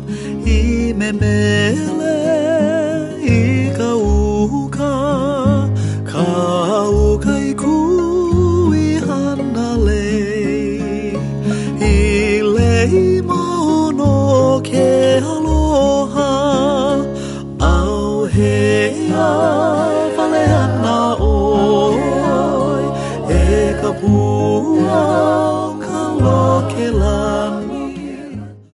I me mele I ka uka Ka uka I kui hana lei I lei maono ke alo